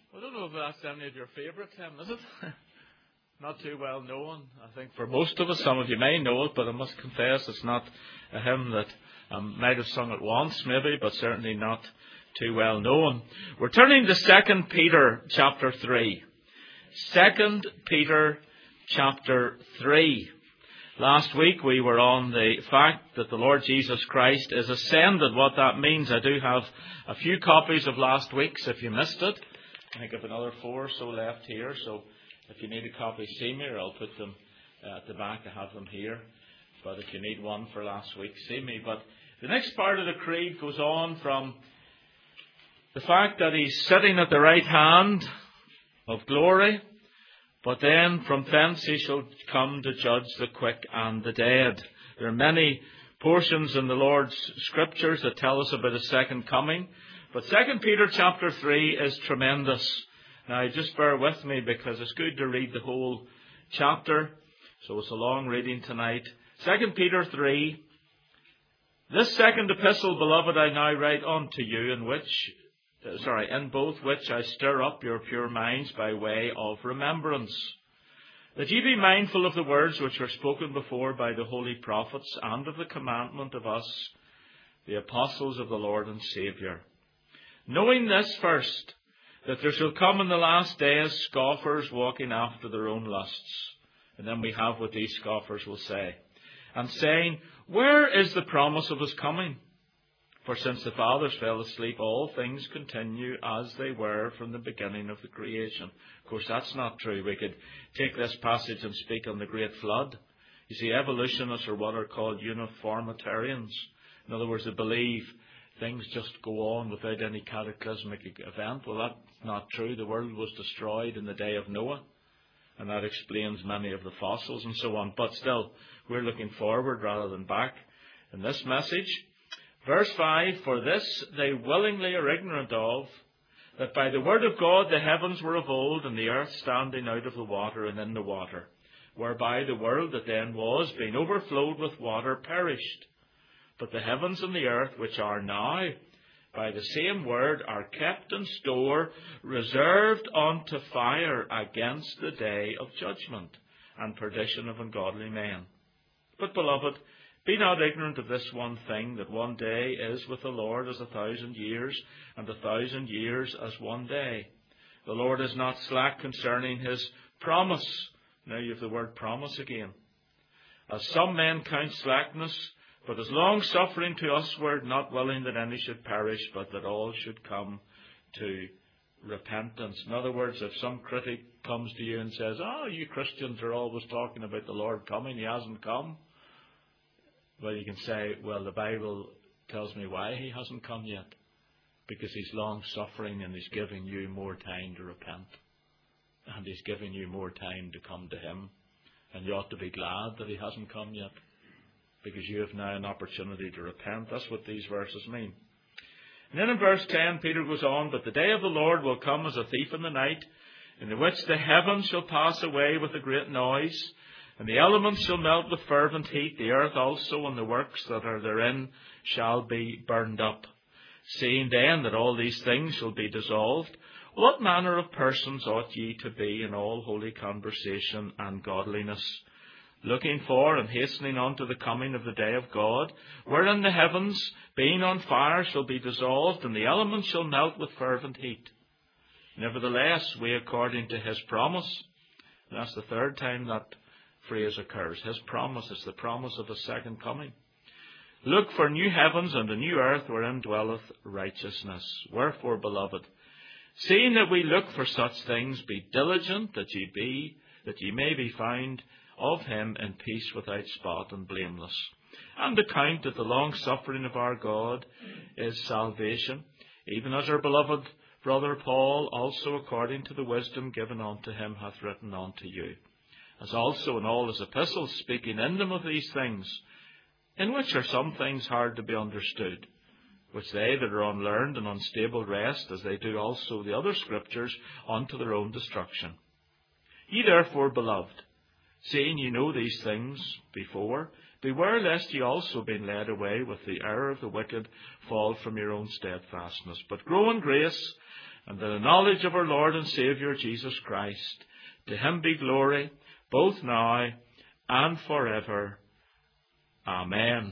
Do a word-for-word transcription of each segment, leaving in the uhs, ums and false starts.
I don't know if that's any of your favourite hymn, is it? Not too well known, I think, for most of us. Some of you may know it, but I must confess it's not a hymn that I um, might have sung it once, maybe, but certainly not too well known. We're turning to Second Peter chapter three. Second Peter chapter three. Last week we were on the fact that the Lord Jesus Christ is ascended. What that means, I do have a few copies of last week's if you missed it. I think I have another four or so left here, so if you need a copy, see me, or I'll put them uh, at the back. I have them here. But if you need one for last week, see me. But the next part of the creed goes on from the fact that he's sitting at the right hand of glory, but then from thence he shall come to judge the quick and the dead. There are many portions in the Lord's Scriptures that tell us about his second coming. But Second Peter chapter three is tremendous. Now, just bear with me because it's good to read the whole chapter. So it's a long reading tonight. Second Peter three. This second epistle, beloved, I now write unto you, in which, sorry, in both which I stir up your pure minds by way of remembrance, that ye be mindful of the words which were spoken before by the holy prophets, and of the commandment of us, the apostles of the Lord and Saviour. Knowing this first, that there shall come in the last days scoffers walking after their own lusts. And then we have what these scoffers will say. And saying, where is the promise of his coming? For since the fathers fell asleep, all things continue as they were from the beginning of the creation. Of course, that's not true. We could take this passage and speak on the Great Flood. You see, evolutionists are what are called uniformitarians. In other words, they believe things just go on without any cataclysmic event. Well, that's not true. The world was destroyed in the day of Noah, and that explains many of the fossils and so on. But still, we're looking forward rather than back in this message. Verse five, for this they willingly are ignorant of, that by the word of God the heavens were of old, and the earth standing out of the water and in the water, whereby the world that then was, being overflowed with water, perished. But the heavens and the earth, which are now, by the same word, are kept in store, reserved unto fire against the day of judgment and perdition of ungodly men. But, beloved, be not ignorant of this one thing, that one day is with the Lord as a thousand years, and a thousand years as one day. The Lord is not slack concerning his promise. Now you have the word promise again. As some men count slackness, but as long suffering to usward, not willing that any should perish, but that all should come to repentance. In other words, if some critic comes to you and says, oh, you Christians are always talking about the Lord coming, he hasn't come. Well, you can say, well, the Bible tells me why he hasn't come yet. Because he's long suffering and he's giving you more time to repent. And he's giving you more time to come to him. And you ought to be glad that he hasn't come yet, because you have now an opportunity to repent. That's what these verses mean. And then in verse ten, Peter goes on, but the day of the Lord will come as a thief in the night, in the which the heavens shall pass away with a great noise, and the elements shall melt with fervent heat, the earth also and the works that are therein shall be burned up. Seeing then that all these things shall be dissolved, what manner of persons ought ye to be in all holy conversation and godliness, looking for and hastening unto the coming of the day of God, wherein the heavens, being on fire, shall be dissolved, and the elements shall melt with fervent heat. Nevertheless, we, according to his promise, and that's the third time that phrase occurs, his promise is the promise of his second coming, look for new heavens and a new earth wherein dwelleth righteousness. Wherefore, beloved, seeing that we look for such things, be diligent that ye be, that ye may be found of him in peace without spot and blameless. And account that the long suffering of our God is salvation, even as our beloved brother Paul also according to the wisdom given unto him hath written unto you, as also in all his epistles, speaking in them of these things, in which are some things hard to be understood, which they that are unlearned and unstable wrest, as they do also the other scriptures, unto their own destruction. Ye therefore, beloved, seeing ye know these things before, beware lest ye also, being led away with the error of the wicked, fall from your own steadfastness. But grow in grace and the knowledge of our Lord and Saviour Jesus Christ. To him be glory, both now and forever. Amen.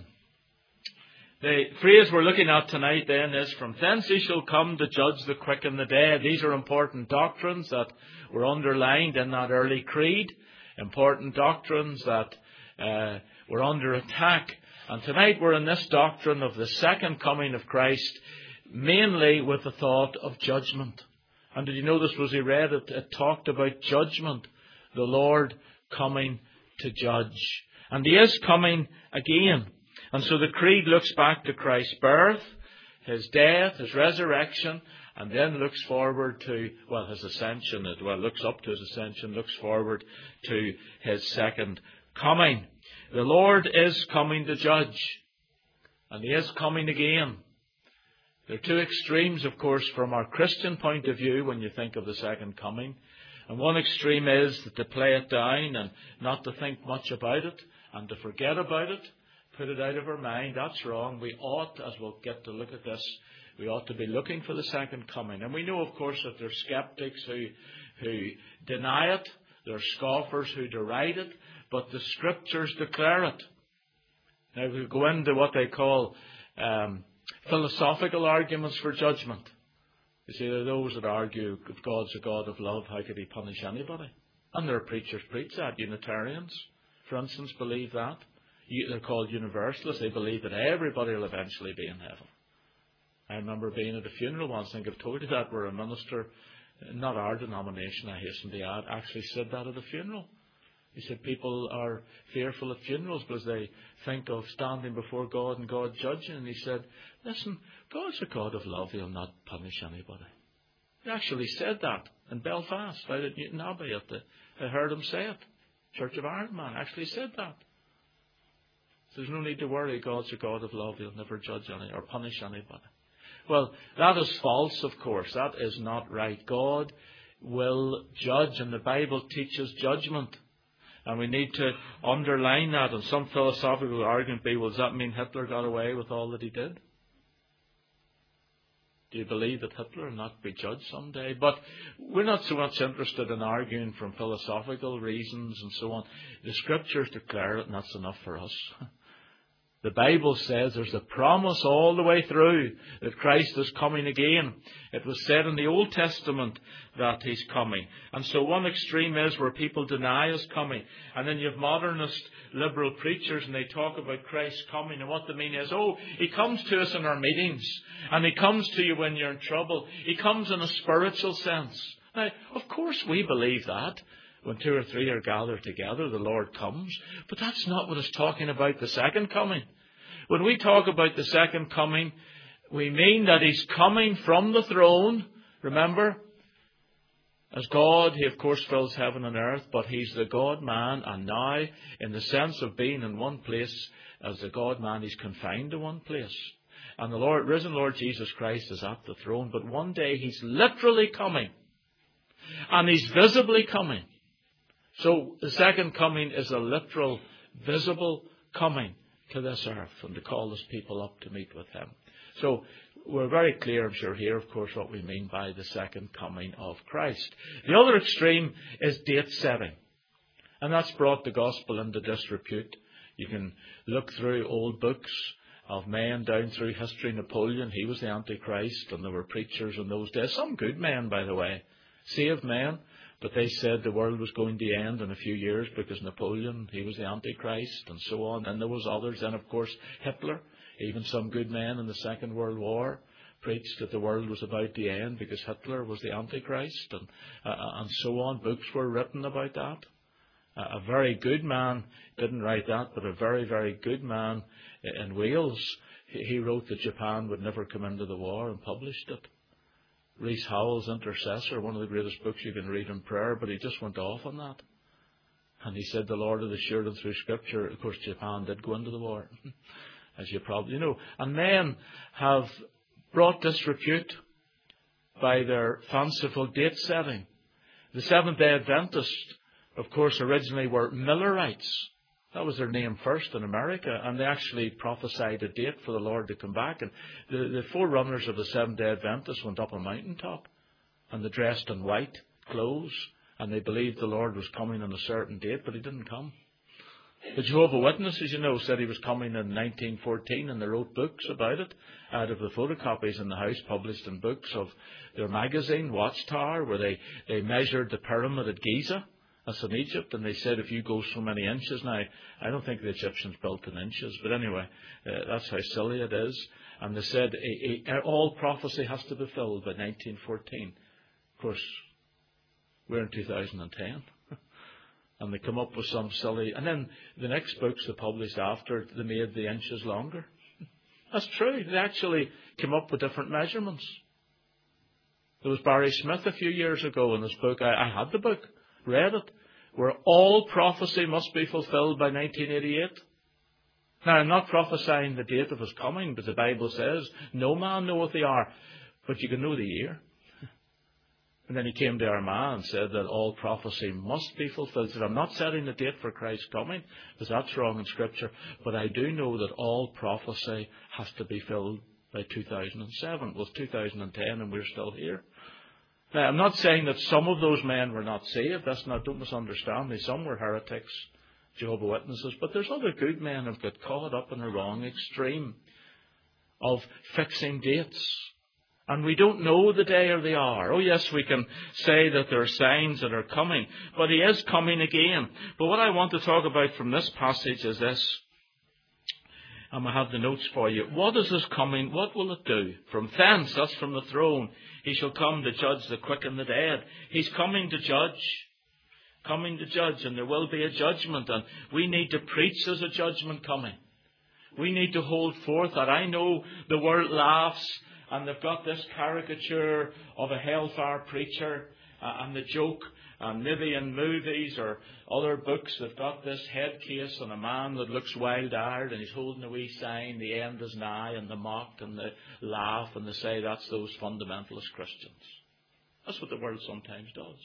The phrase we're looking at tonight then is, from thence he shall come to judge the quick and the dead. These are important doctrines that were underlined in that early creed. Important doctrines that uh, were under attack. And tonight we're in this doctrine of the second coming of Christ, mainly with the thought of judgment. And did you notice, as we read it, it talked about judgment, the Lord coming to judge. And he is coming again. And so the creed looks back to Christ's birth, his death, his resurrection, and then looks forward to, well, his ascension, well, looks up to his ascension, looks forward to his second coming. The Lord is coming to judge, and he is coming again. There are two extremes, of course, from our Christian point of view when you think of the second coming. And one extreme is to play it down and not to think much about it and to forget about it, put it out of our mind. That's wrong. We ought, as we'll get to look at this, we ought to be looking for the second coming. And we know, of course, that there are skeptics who, who deny it. There are scoffers who deride it. But the Scriptures declare it. Now we'll go into what they call um, philosophical arguments for judgment. You see, there are those that argue if God's a God of love, how could he punish anybody? And there are preachers preach that. Unitarians, for instance, believe that. They're called universalists. They believe that everybody will eventually be in heaven. I remember being at a funeral once, I think I've told you that, where a minister, not our denomination, I hasten to add, actually said that at a funeral. He said people are fearful at funerals because they think of standing before God and God judging. And he said, listen, God's a God of love. He'll not punish anybody. He actually said that in Belfast, out at Newton Abbey. At the, I heard him say it. Church of Ireland man actually said that. There's no need to worry. God's a God of love. He'll never judge any or punish anybody. Well, that is false, of course. That is not right. God will judge, and the Bible teaches judgment. And we need to underline that. And some philosophical argument be, well, does that mean Hitler got away with all that he did? Do you believe that Hitler will not be judged someday? But we're not so much interested in arguing from philosophical reasons and so on. The Scriptures declare it, and that's enough for us. The Bible says there's a promise all the way through that Christ is coming again. It was said in the Old Testament that he's coming. And so one extreme is where people deny his coming. And then you have modernist liberal preachers and they talk about Christ's coming. And what they mean is, oh, he comes to us in our meetings. And he comes to you when you're in trouble. He comes in a spiritual sense. Now, of course we believe that. When two or three are gathered together, the Lord comes. But that's not what it's talking about, the second coming. When we talk about the second coming, we mean that he's coming from the throne. Remember, as God, he of course fills heaven and earth, but he's the God-man. And now, in the sense of being in one place, as the God-man, he's confined to one place. And the Lord, risen Lord Jesus Christ is at the throne. But one day he's literally coming. And he's visibly coming. So the second coming is a literal, visible coming to this earth and to call his people up to meet with him. So we're very clear, I'm sure, here, of course, what we mean by the second coming of Christ. The other extreme is date setting. And that's brought the gospel into disrepute. You can look through old books of men down through history. Napoleon, he was the Antichrist, and there were preachers in those days. Some good men, by the way, saved men. But they said the world was going to end in a few years because Napoleon, he was the Antichrist and so on. And there was others. And of course, Hitler, even some good men in the Second World War, preached that the world was about to end because Hitler was the Antichrist and, uh, and so on. Books were written about that. Uh, a very good man didn't write that, but a very, very good man in Wales, he wrote that Japan would never come into the war and published it. Rees Howells, Intercessor, one of the greatest books you can read in prayer, but he just went off on that. And he said the Lord had assured him through Scripture. Of course, Japan did go into the war, as you probably know. And men have brought disrepute by their fanciful date setting. The Seventh-day Adventists, of course, originally were Millerites. That was their name first in America, and they actually prophesied a date for the Lord to come back. And the, the forerunners of the Seventh-day Adventists went up a mountaintop and they dressed in white clothes, and they believed the Lord was coming on a certain date, but he didn't come. The Jehovah's Witnesses, you know, said he was coming in nineteen fourteen, and they wrote books about it out of the photocopies in the house, published in books of their magazine, Watchtower, where they, they measured the pyramid at Giza. That's in Egypt, and they said if you go so many inches. Now, I don't think the Egyptians built in inches, but anyway, uh, that's how silly it is. And they said a, a, all prophecy has to be filled by nineteen fourteen. Of course, we're in two thousand ten. And they come up with some silly... And then the next books they published after, they made the inches longer. That's true. They actually came up with different measurements. There was Barry Smith a few years ago in his book. I, I had the book, read it, where all prophecy must be fulfilled by nineteen eighty-eight. Now, I'm not prophesying the date of his coming, but the Bible says, no man knoweth the hour, but you can know the year. And then he came to Armagh and said that all prophecy must be fulfilled. He said, I'm not setting the date for Christ's coming, because that's wrong in Scripture, but I do know that all prophecy has to be filled by two thousand seven. Well, it's two thousand ten and we're still here. Now, I'm not saying that some of those men were not saved. That's not, don't misunderstand me. Some were heretics, Jehovah's Witnesses, but there's other good men who've got caught up in the wrong extreme of fixing dates. And we don't know the day or the hour. Oh yes, we can say that there are signs that are coming, but he is coming again. But what I want to talk about from this passage is this. And I have the notes for you. What is his coming? What will it do? From thence, that's from the throne, he shall come to judge the quick and the dead. He's coming to judge. Coming to judge, and there will be a judgment, and we need to preach there's a judgment coming. We need to hold forth that. I know the world laughs, and they've got this caricature of a hellfire preacher, uh, and the joke, and maybe in movies or other books, they've got this head case on a man that looks wild-eyed, and he's holding a wee sign, the end is nigh, and they mock and they laugh, and they say that's those fundamentalist Christians. That's what the world sometimes does.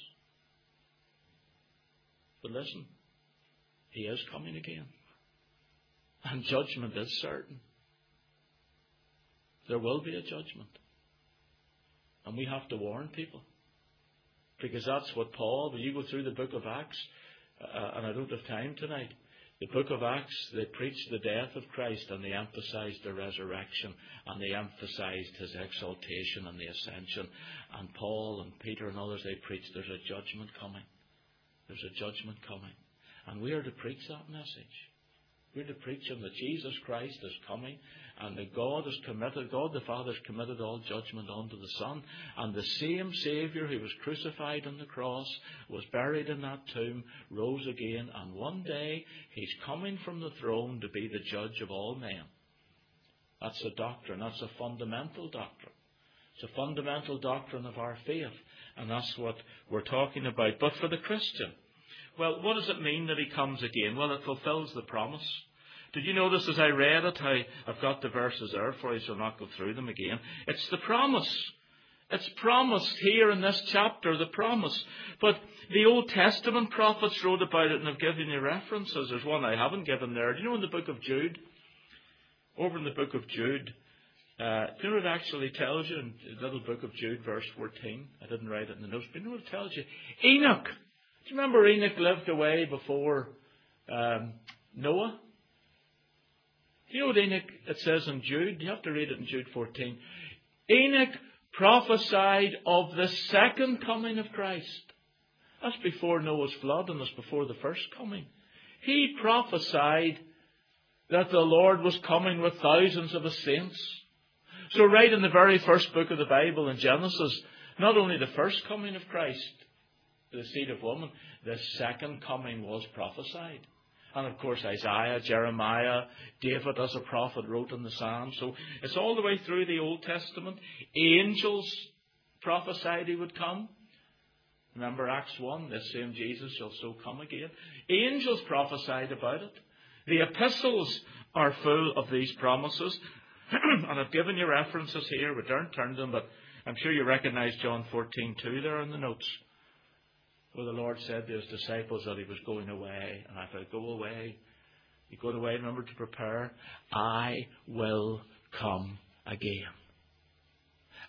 But listen, he is coming again. And judgment is certain. There will be a judgment. And we have to warn people. Because that's what Paul, when you go through the book of Acts, uh, and I don't have time tonight, the book of Acts, they preached the death of Christ and they emphasized the resurrection and they emphasized his exaltation and the ascension. And Paul and Peter and others, they preached there's a judgment coming. There's a judgment coming. And we are to preach that message. We're to preach him that Jesus Christ is coming and that God has committed, God the Father has committed all judgment unto the Son. And the same Saviour who was crucified on the cross, was buried in that tomb, rose again, and one day he's coming from the throne to be the judge of all men. That's a doctrine. That's a fundamental doctrine. It's a fundamental doctrine of our faith. And that's what we're talking about. But for the Christian, well, what does it mean that he comes again? Well, it fulfills the promise. Did you notice as I read it, how I've got the verses there for you, so I'll not go through them again. It's the promise. It's promised here in this chapter, the promise. But the Old Testament prophets wrote about it, and I've given you references. There's one I haven't given there. Do you know in the book of Jude? Over in the book of Jude, uh, do you know what it actually tells you in the little book of Jude, verse fourteen? I didn't write it in the notes, but you know what it tells you? Enoch. Do you remember Enoch lived away before um, Noah? Do you know what Enoch, it says in Jude? You have to read it in Jude fourteen. Enoch prophesied of the second coming of Christ. That's before Noah's flood, and that's before the first coming. He prophesied that the Lord was coming with thousands of his saints. So right in the very first book of the Bible, in Genesis, not only the first coming of Christ, the seed of woman, the second coming was prophesied. And of course Isaiah, Jeremiah, David as a prophet wrote in the Psalms. So it's all the way through the Old Testament. Angels prophesied he would come. Remember Acts one, this same Jesus shall so come again. Angels prophesied about it. The epistles are full of these promises. And I've given you references here. We don't turn them, but I'm sure you recognize John fourteen two there in the notes, where the Lord said to his disciples that he was going away. And if I go away, you go away, remember to prepare, I will come again.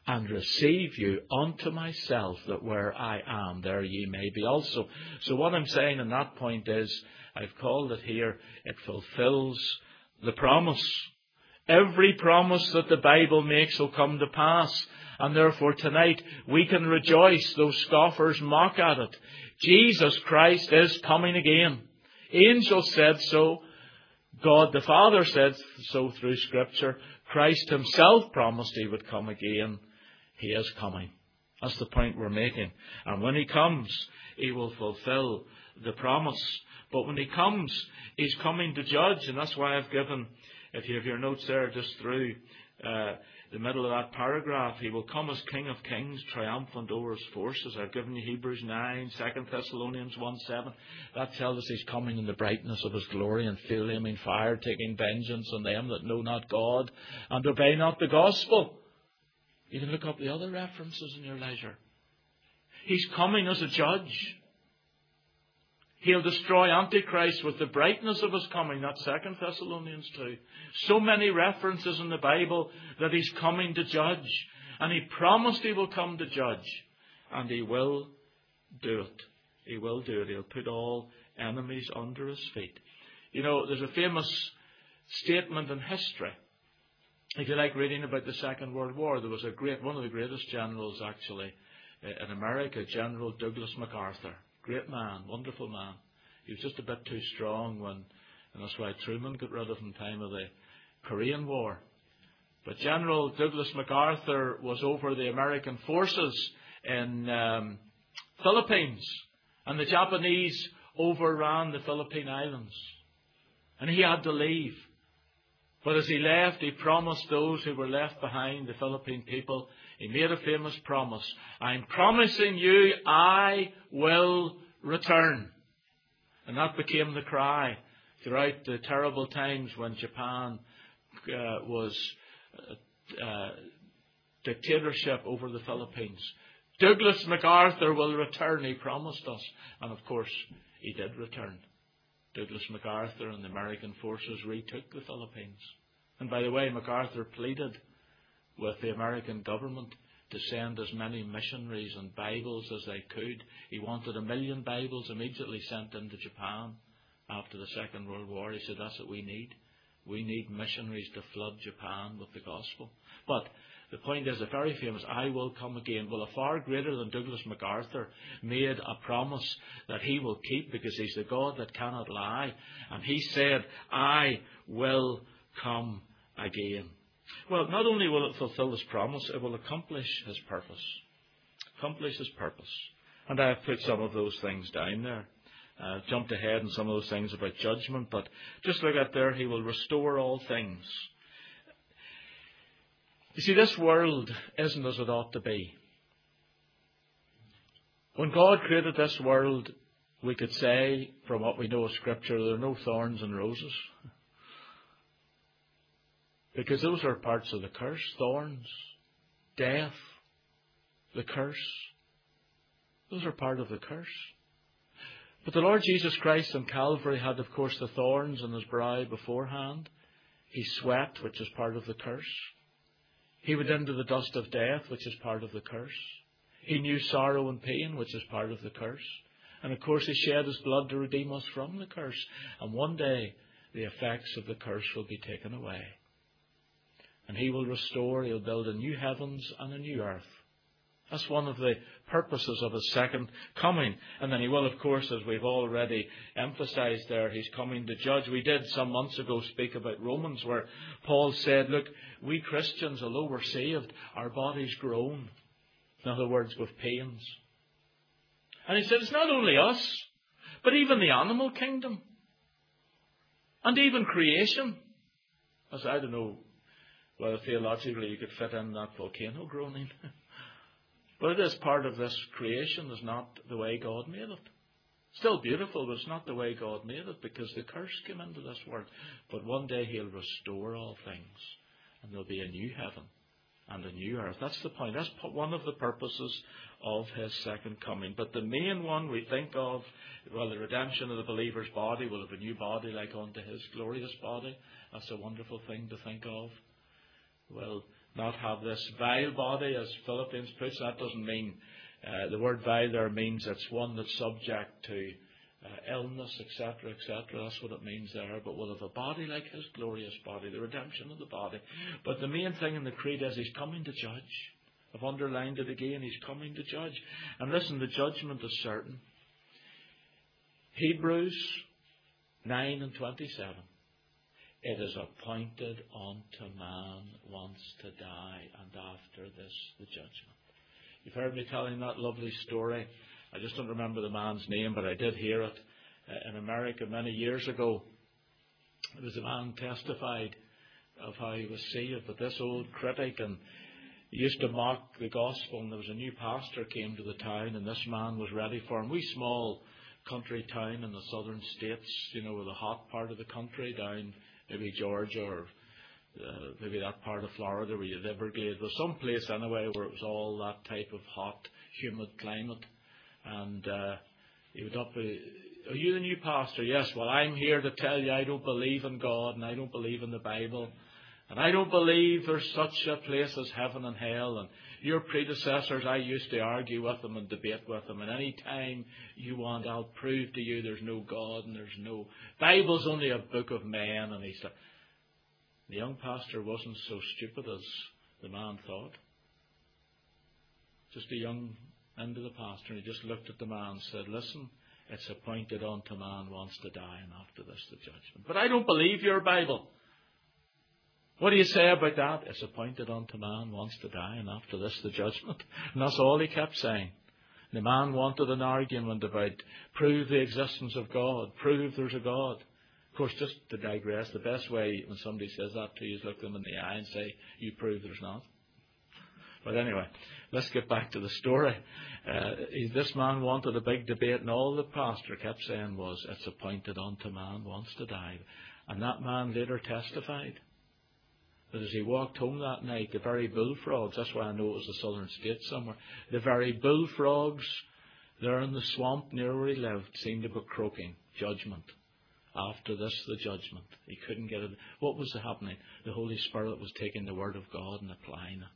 and receive you unto myself, that where I am, there ye may be also. So what I'm saying on that point is, I've called it here, it fulfills the promise. Every promise that the Bible makes will come to pass. And therefore tonight we can rejoice, though scoffers mock at it. Jesus Christ is coming again. Angels said so. God the Father said so through Scripture. Christ himself promised he would come again. He is coming. That's the point we're making. And when he comes, he will fulfill the promise. But when he comes, he's coming to judge. And that's why I've given, if you have your notes there, just through uh, the middle of that paragraph, he will come as King of Kings, triumphant over his forces. I've given you Hebrews nine, Second Thessalonians one seven. That tells us he's coming in the brightness of his glory and flaming fire, taking vengeance on them that know not God and obey not the gospel. You can look up the other references in your leisure. He's coming as a judge. He'll destroy Antichrist with the brightness of his coming. That's Second Thessalonians two. So many references in the Bible that he's coming to judge. And he promised he will come to judge. And he will do it. He will do it. He'll put all enemies under his feet. You know, there's a famous statement in history. If you like reading about the Second World War, there was a great, one of the greatest generals actually in America, General Douglas MacArthur. Great man, wonderful man. He was just a bit too strong when, and that's why Truman got rid of him in time of the Korean War. But General Douglas MacArthur was over the American forces in um, Philippines, and the Japanese overran the Philippine Islands, and he had to leave. But as he left, he promised those who were left behind, the Philippine people, he made a famous promise. I'm promising you I will return. And that became the cry throughout the terrible times when Japan uh, was uh, uh, dictatorship over the Philippines. Douglas MacArthur will return, he promised us. And of course, he did return. Douglas MacArthur and the American forces retook the Philippines. And by the way, MacArthur pleaded with the American government to send as many missionaries and Bibles as they could. He wanted a million Bibles immediately sent into Japan after the Second World War. He said, that's what we need. We need missionaries to flood Japan with the gospel. But the point is, a very famous, I will come again. Well, a far greater than Douglas MacArthur made a promise that he will keep, because he's the God that cannot lie. And he said, I will come again. Well, not only will it fulfill his promise, it will accomplish his purpose. Accomplish his purpose. And I have put some of those things down there. Uh, jumped ahead in some of those things about judgment, but just look at there, he will restore all things. You see, this world isn't as it ought to be. When God created this world, we could say, from what we know of Scripture, there are no thorns and roses. Because those are parts of the curse. Thorns, death, the curse. Those are part of the curse. But the Lord Jesus Christ on Calvary had, of course, the thorns on his brow beforehand. He sweat, which is part of the curse. He went into the dust of death, which is part of the curse. He knew sorrow and pain, which is part of the curse. And of course, he shed his blood to redeem us from the curse. And one day, the effects of the curse will be taken away. And he will restore, he'll build a new heavens and a new earth. That's one of the purposes of his second coming. And then he will, of course, as we've already emphasized there, he's coming to judge. We did some months ago speak about Romans, where Paul said, look, we Christians, although we're saved, our bodies groan. In other words, with pains. And he said, it's not only us, but even the animal kingdom. And even creation. As I don't know whether theologically you could fit in that volcano groaning. But it is part of this creation. It's not the way God made it. Still beautiful, but it's not the way God made it, because the curse came into this world. But one day he'll restore all things. And there'll be a new heaven and a new earth. That's the point. That's one of the purposes of his second coming. But the main one we think of, well, the redemption of the believer's body, will have a new body like unto his glorious body. That's a wonderful thing to think of. Well, not have this vile body, as Philippians puts. That doesn't mean, uh, the word vile there means it's one that's subject to uh, illness, et cetera, et cetera. That's what it means there. But we'll have a body like His glorious body, the redemption of the body. But the main thing in the creed is He's coming to judge. I've underlined it again. He's coming to judge. And listen, the judgment is certain. Hebrews nine and twenty-seven. It is appointed unto man once to die, and after this the judgment. You've heard me telling that lovely story. I just don't remember the man's name, but I did hear it uh, in America many years ago. There was a man testified of how he was saved, but this old critic, and he used to mock the gospel, and there was a new pastor came to the town, and this man was ready for him. We small country town in the southern states, you know, the hot part of the country, down maybe Georgia or uh, maybe that part of Florida where you had Everglades. There was some place anyway where it was all that type of hot, humid climate. And uh, he would up, are you the new pastor? Yes. Well, I'm here to tell you I don't believe in God, and I don't believe in the Bible. And I don't believe there's such a place as heaven and hell. And your predecessors, I used to argue with them and debate with them. And any time you want, I'll prove to you there's no God and there's no... Bible's only a book of men. And he said, the young pastor wasn't so stupid as the man thought. Just a young end of the pastor. And he just looked at the man and said, listen, it's appointed unto man once to die, and after this the judgment. But I don't believe your Bible. What do you say about that? It's appointed unto man once to die, and after this the judgment. And that's all he kept saying. The man wanted an argument about prove the existence of God, prove there's a God. Of course, just to digress, the best way when somebody says that to you is look them in the eye and say, you prove there's not. But anyway, let's get back to the story. Uh, this man wanted a big debate, and all the pastor kept saying was, it's appointed unto man once to die. And that man later testified that as he walked home that night, the very bullfrogs, that's why I know it was the southern states somewhere, the very bullfrogs there in the swamp near where he lived seemed to be croaking, judgment. After this, the judgment. He couldn't get it. What was happening? The Holy Spirit was taking the Word of God and applying it.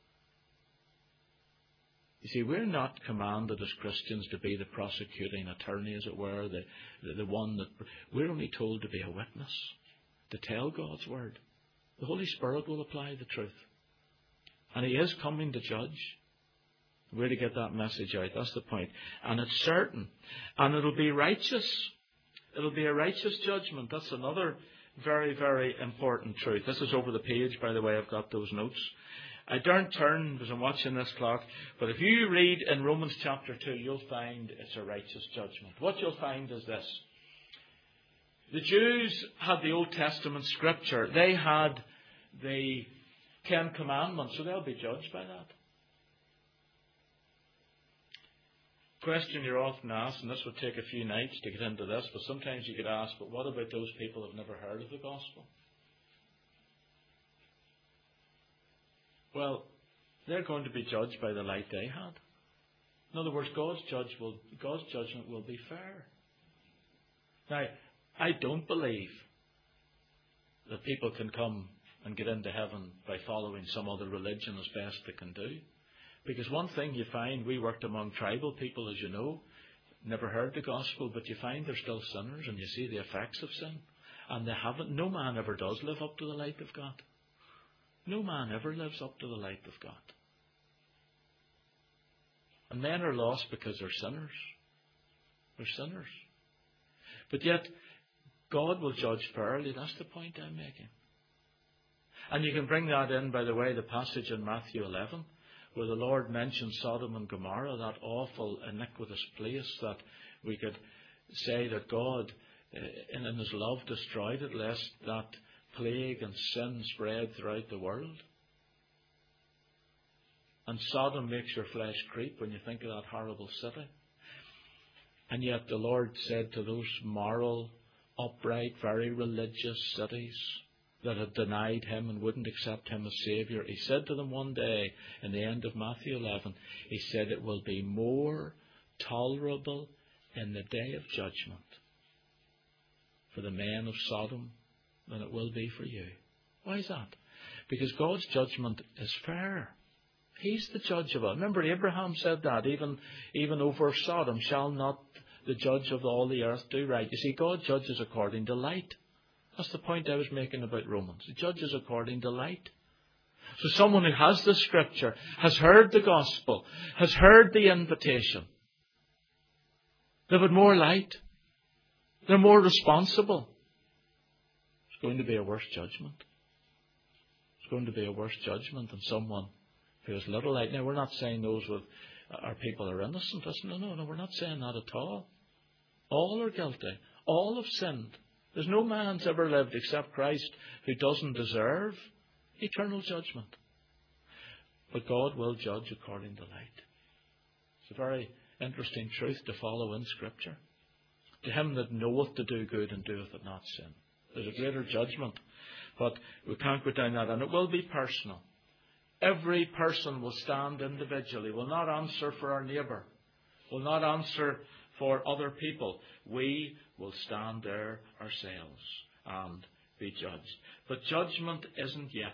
You see, we're not commanded as Christians to be the prosecuting attorney, as it were, the, the, the one that... We're only told to be a witness, to tell God's Word. The Holy Spirit will apply the truth. And He is coming to judge. We're to get that message out. That's the point. And it's certain. And it'll be righteous. It'll be a righteous judgment. That's another very, very important truth. This is over the page, by the way. I've got those notes. I don't turn because I'm watching this clock. But if you read in Romans chapter two, you'll find it's a righteous judgment. What you'll find is this. The Jews had the Old Testament scripture. They had the Ten Commandments, so they'll be judged by that. Question you're often asked, and this would take a few nights to get into this, but sometimes you get asked, but what about those people who've never heard of the gospel? Well, they're going to be judged by the light they had. In other words, God's judge will, God's judgment will be fair. Now, I don't believe that people can come and get into heaven by following some other religion as best they can do. Because one thing you find, we worked among tribal people, as you know, never heard the gospel, but you find they're still sinners, and you see the effects of sin. And they haven't, no man ever does live up to the light of God. No man ever lives up to the light of God. And men are lost because they're sinners. They're sinners. But yet, God will judge fairly. That's the point I'm making. And you can bring that in, by the way, the passage in Matthew eleven, where the Lord mentions Sodom and Gomorrah, that awful, iniquitous place that we could say that God, in His love, destroyed it, lest that plague and sin spread throughout the world. And Sodom makes your flesh creep when you think of that horrible city. And yet the Lord said to those moral, upright, very religious cities that had denied Him and wouldn't accept Him as Saviour, He said to them one day in the end of Matthew eleven, He said, it will be more tolerable in the day of judgment for the men of Sodom than it will be for you. Why is that? Because God's judgment is fair. He's the judge of it. Remember, Abraham said that, even, even over Sodom, shall not the judge of all the earth do right? You see, God judges according to light. That's the point I was making about Romans. He judges according to light. So someone who has the Scripture, has heard the gospel, has heard the invitation, they've had more light. They're more responsible. It's going to be a worse judgment. It's going to be a worse judgment than someone who has little light. Now, we're not saying those with our people are innocent. No, no, no, we're not saying that at all. All are guilty. All have sinned. There's no man's ever lived except Christ who doesn't deserve eternal judgment. But God will judge according to light. It's a very interesting truth to follow in Scripture. To him that knoweth to do good and doeth it not sin. There's a greater judgment. But we can't go down that. And it will be personal. Every person will stand individually, will not answer for our neighbour, will not answer for other people. We will stand there ourselves and be judged. But judgment isn't yet.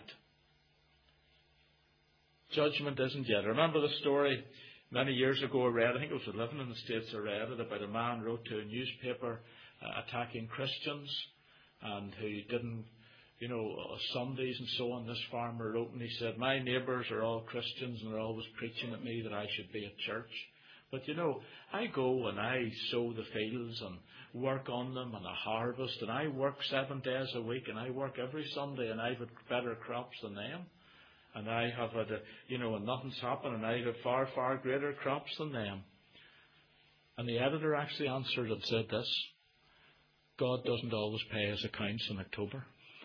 Judgment isn't yet. I remember the story many years ago I read, I think it was living in the States, I read it, about a man wrote to a newspaper uh, attacking Christians and who didn't, you know, Sundays and so on. This farmer wrote and he said, my neighbours are all Christians and they're always preaching at me that I should be at church. But you know, I go and I sow the fields and work on them and I harvest and I work seven days a week and I work every Sunday and I've had better crops than them. And I have had, a, you know, and nothing's happened and I have far, far greater crops than them. And the editor actually answered and said this: God doesn't always pay his accounts in October.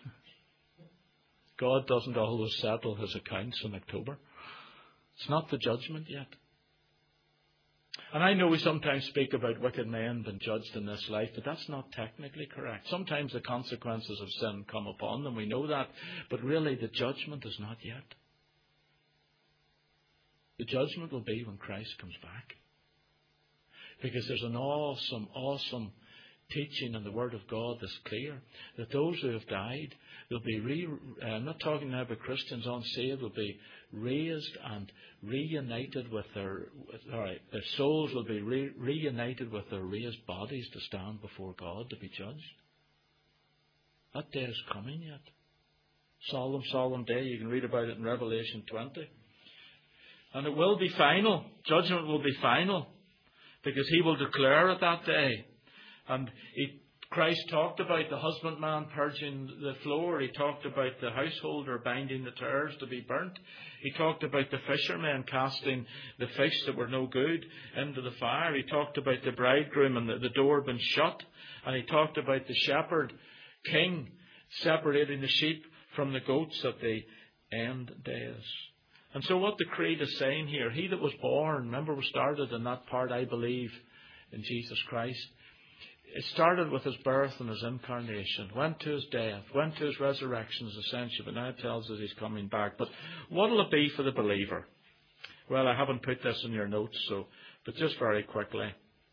God doesn't always settle his accounts in October. It's not the judgment yet. And I know we sometimes speak about wicked men being judged in this life, but that's not technically correct. Sometimes the consequences of sin come upon them, we know that, but really the judgment is not yet. The judgment will be when Christ comes back. Because there's an awesome, awesome teaching in the Word of God that's clear that those who have died, they'll be re, uh, I'm not talking now about Christians unsaved, will be raised and reunited with their, sorry, their souls will be re, reunited with their raised bodies to stand before God to be judged. That day is coming yet. Solemn, solemn day. You can read about it in Revelation twenty. And it will be final. Judgment will be final. Because he will declare it that day. And he, Christ talked about the husbandman purging the floor. He talked about the householder binding the tares to be burnt. He talked about the fishermen casting the fish that were no good into the fire. He talked about the bridegroom and the, the door being shut. And he talked about the shepherd king separating the sheep from the goats at the end days. And so what the creed is saying here, he that was born, remember we started in that part, I believe, in Jesus Christ. It started with his birth and his incarnation, went to his death, went to his resurrection, his ascension, but now it tells us he's coming back. But what will it be for the believer? Well, I haven't put this in your notes, so but just very quickly.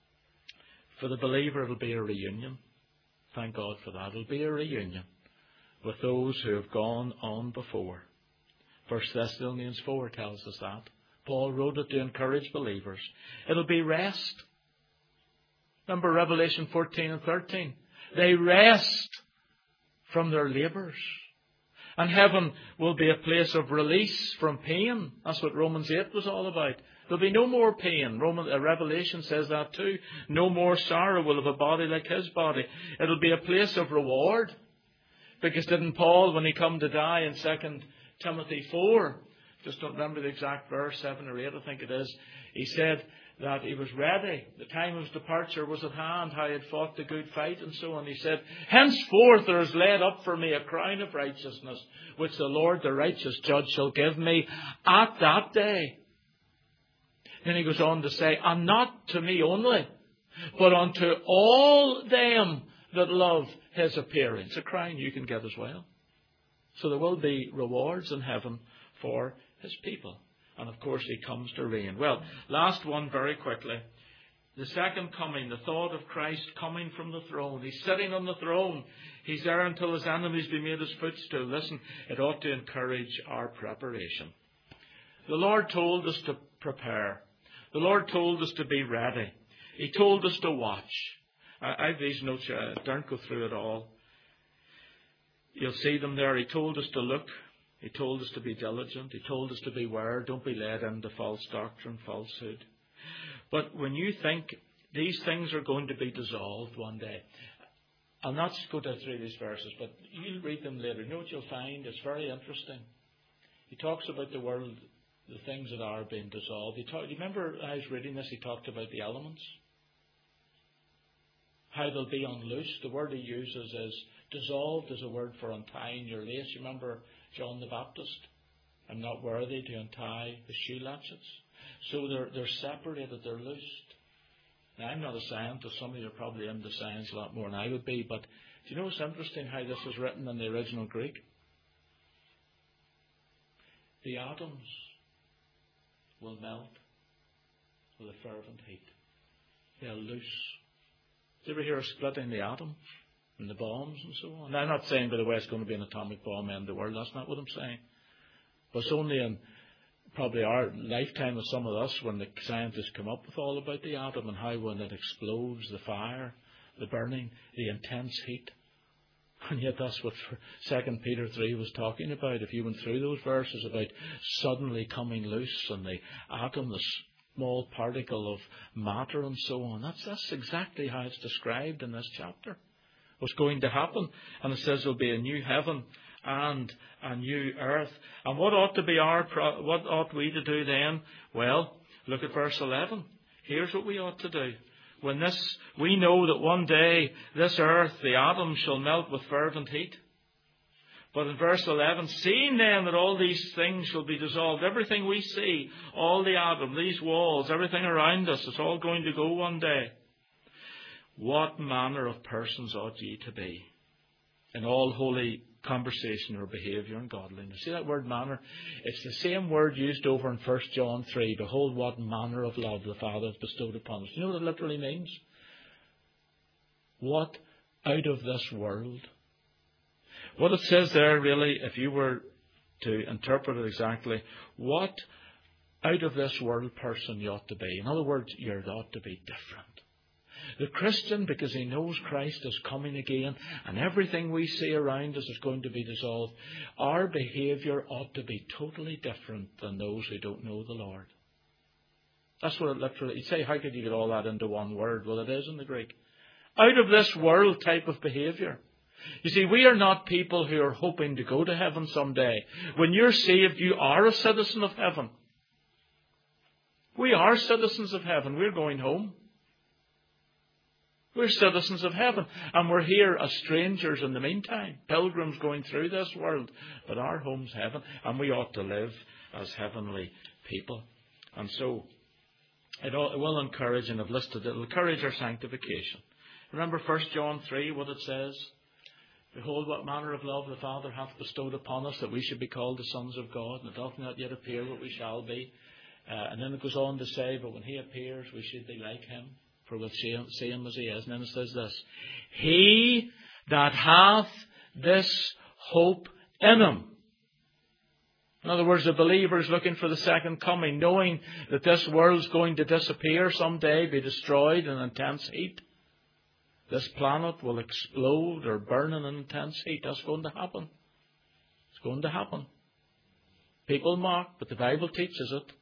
For the believer, it'll be a reunion. Thank God for that. It'll be a reunion with those who have gone on before. First Thessalonians four tells us that. Paul wrote it to encourage believers. It'll be rest. Remember Revelation fourteen and thirteen. They rest from their labours. And heaven will be a place of release from pain. That's what Romans eight was all about. There'll be no more pain. Roman, uh, Revelation says that too. No more sorrow. Will have a body like his body. It'll be a place of reward. Because didn't Paul, when he come to die in Second Timothy four, just don't remember the exact verse, seven or eight I think it is, he said that he was ready. The time of his departure was at hand, how he had fought the good fight and so on. He said, henceforth there is laid up for me a crown of righteousness, which the Lord the righteous judge shall give me at that day. Then he goes on to say, and not to me only, but unto all them that love his appearing. It's a crown you can get as well. So there will be rewards in heaven for his people. And of course he comes to reign. Well, last one very quickly. The second coming, the thought of Christ coming from the throne. He's sitting on the throne. He's there until his enemies be made his footstool. Listen, it ought to encourage our preparation. The Lord told us to prepare. The Lord told us to be ready. He told us to watch. I have these notes. I don't go through it all. You'll see them there. He told us to look. He told us to be diligent. He told us to beware. Don't be led into false doctrine, falsehood. But when you think these things are going to be dissolved one day, I'll not go down through these verses, but you'll read them later. You know what you'll find? It's very interesting. He talks about the world, the things that are being dissolved. He talk, you remember I was reading this, he talked about the elements. How they'll be unloosed. The word he uses is dissolved as a word for untying your lace. You remember John the Baptist? I'm not worthy to untie the shoe latchets. So they're, they're separated, they're loosed. Now, I'm not a scientist. Some of you are probably into science a lot more than I would be. But do you know it's interesting how this is written in the original Greek? The atoms will melt with a fervent heat. They'll loose. Did you ever hear of splitting the atom and the bombs and so on? Now, I'm not saying, by the way, it's going to be an atomic bomb in the world. That's not what I'm saying. But it's only in probably our lifetime of some of us when the scientists come up with all about the atom and how when it explodes, the fire, the burning, the intense heat. And yet that's what Second Peter three was talking about. If you went through those verses about suddenly coming loose and the atom, the small particle of matter and so on. That's, that's exactly how it's described in this chapter. What's going to happen. And it says there'll be a new heaven and a new earth. And what ought to be our, pro- what ought we to do then? Well, look at verse eleven. Here's what we ought to do. When this, we know that one day this earth, the atoms shall melt with fervent heat. But in verse eleven, seeing then that all these things shall be dissolved, everything we see, all the atom, these walls, everything around us, it's all going to go one day. What manner of persons ought ye to be in all holy conversation or behaviour and godliness? See that word manner? It's the same word used over in First John three. Behold, what manner of love the Father has bestowed upon us. You know what it literally means? What out of this world? What it says there really, if you were to interpret it exactly, what out of this world person you ought to be. In other words, you ought to be different. The Christian, because he knows Christ is coming again and everything we see around us is going to be dissolved, our behaviour ought to be totally different than those who don't know the Lord. That's what it literally... You say, how could you get all that into one word? Well, it is in the Greek. Out of this world type of behaviour. You see, we are not people who are hoping to go to heaven someday. When you're saved, you are a citizen of heaven. We are citizens of heaven. We're going home. We're citizens of heaven. And we're here as strangers in the meantime. Pilgrims going through this world. But our home's heaven. And we ought to live as heavenly people. And so, it will encourage, and I've listed it, it will encourage our sanctification. Remember First John three, what it says? Behold, what manner of love the Father hath bestowed upon us, that we should be called the sons of God. And it doth not yet appear what we shall be. Uh, and then it goes on to say, but when he appears, we should be like him, for we'll see him, see him as he is. And then it says this, he that hath this hope in him. In other words, the believer is looking for the second coming, knowing that this world's going to disappear someday, be destroyed in intense heat. This planet will explode or burn in intense heat. That's going to happen. It's going to happen. People mock, but the Bible teaches it.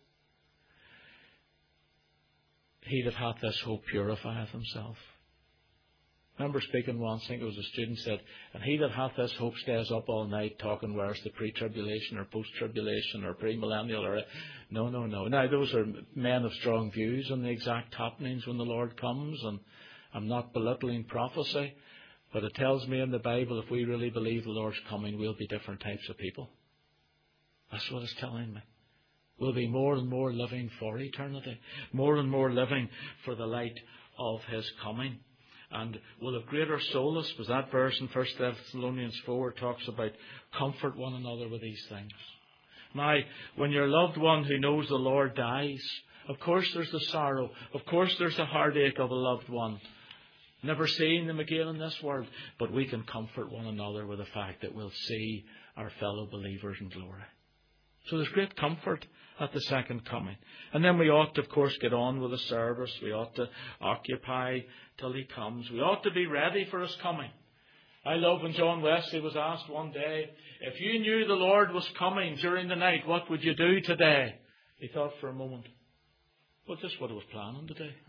He that hath this hope purifieth himself. I remember speaking once, I think it was a student said, and he that hath this hope stays up all night talking where's the pre-tribulation or post-tribulation or pre-millennial or... No, no, no. Now, those are men of strong views on the exact happenings when the Lord comes, and I'm not belittling prophecy, but it tells me in the Bible if we really believe the Lord's coming, we'll be different types of people. That's what it's telling me. We'll be more and more living for eternity, more and more living for the light of His coming. And we'll have greater solace, because that verse in First Thessalonians four talks about comfort one another with these things. Now, when your loved one who knows the Lord dies, Of course there's the sorrow. Of course there's the heartache of a loved one. Never seeing them again in this world. But we can comfort one another with the fact that we'll see our fellow believers in glory. So there's great comfort at the second coming. And then we ought to, of course, get on with the service. We ought to occupy till He comes. We ought to be ready for His coming. I love when John Wesley was asked one day, if you knew the Lord was coming during the night, what would you do today? He thought for a moment, well, just what I was planning to do.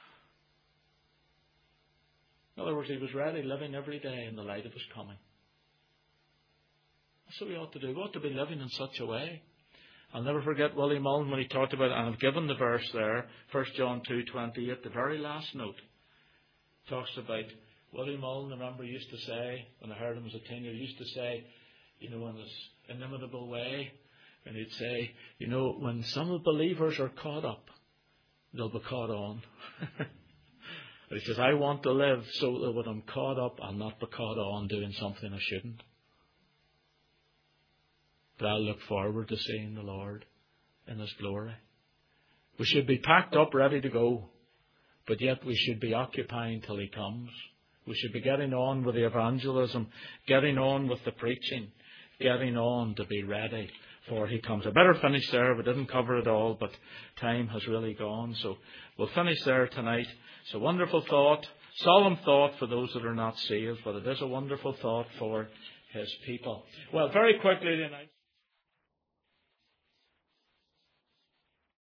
In other words, he was ready, living every day in the light of His coming. That's what we ought to do. We ought to be living in such a way. I'll never forget Willie Mullen when he talked about it, and I've given the verse there, First John two twenty-eight, the very last note. Talks about Willie Mullen, I remember, used to say, when I heard him as a teenager, he used to say, you know, in his inimitable way, and he'd say, you know, when some of the believers are caught up, they'll be caught on. He says, I want to live so that when I'm caught up, I'll not be caught on doing something I shouldn't. But I'll look forward to seeing the Lord in His glory. We should be packed up, ready to go. But yet we should be occupying till He comes. We should be getting on with the evangelism, getting on with the preaching, getting on to be ready for He comes. I better finish there. We didn't cover it all, but time has really gone. So we'll finish there tonight. It's a wonderful thought, solemn thought for those that are not saved, but it is a wonderful thought for His people. Well, very quickly tonight.